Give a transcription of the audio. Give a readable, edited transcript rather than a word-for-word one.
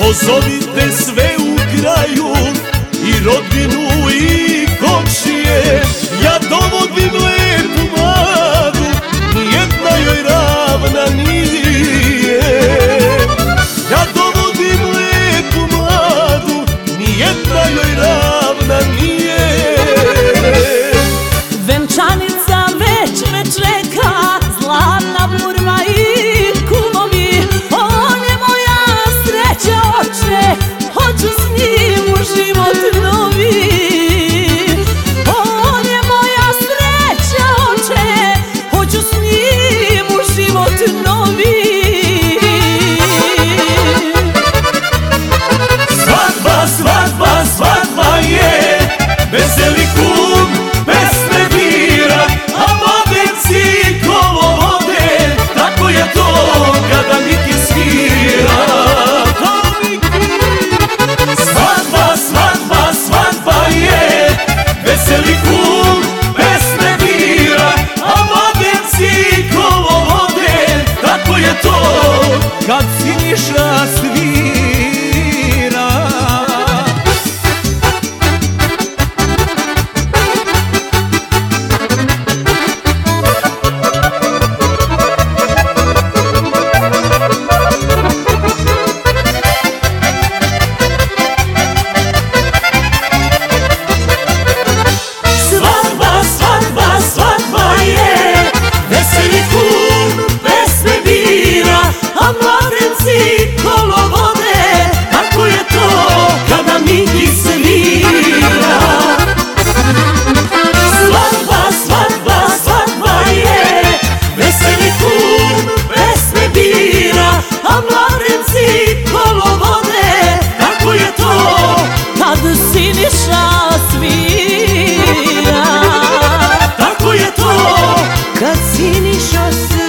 Pozovite sve u kraju i rodbinu i komšije. Ja dovodim lepu mladu, nijedna joj ravna nije. Ja dovodim lepu mladu, nijedna joj ravna nije. Venčanica već me čeka, zlatna burma i kumovi. On je moja sreća, oče, hoću s njim u život novi. On je moja sreća, oče, hoću s njim u život novi. Svadba, svadba, svadba je, veseli kum pesme bira, a mladenci kolo vode, tako je to kada Miki svira. Svadba, svadba, svadba je, veseli kum pesme bira, a mladenci kolo vode, tako je to kad Siniša svira. Siniša svira, tako je to kad Siniša svira.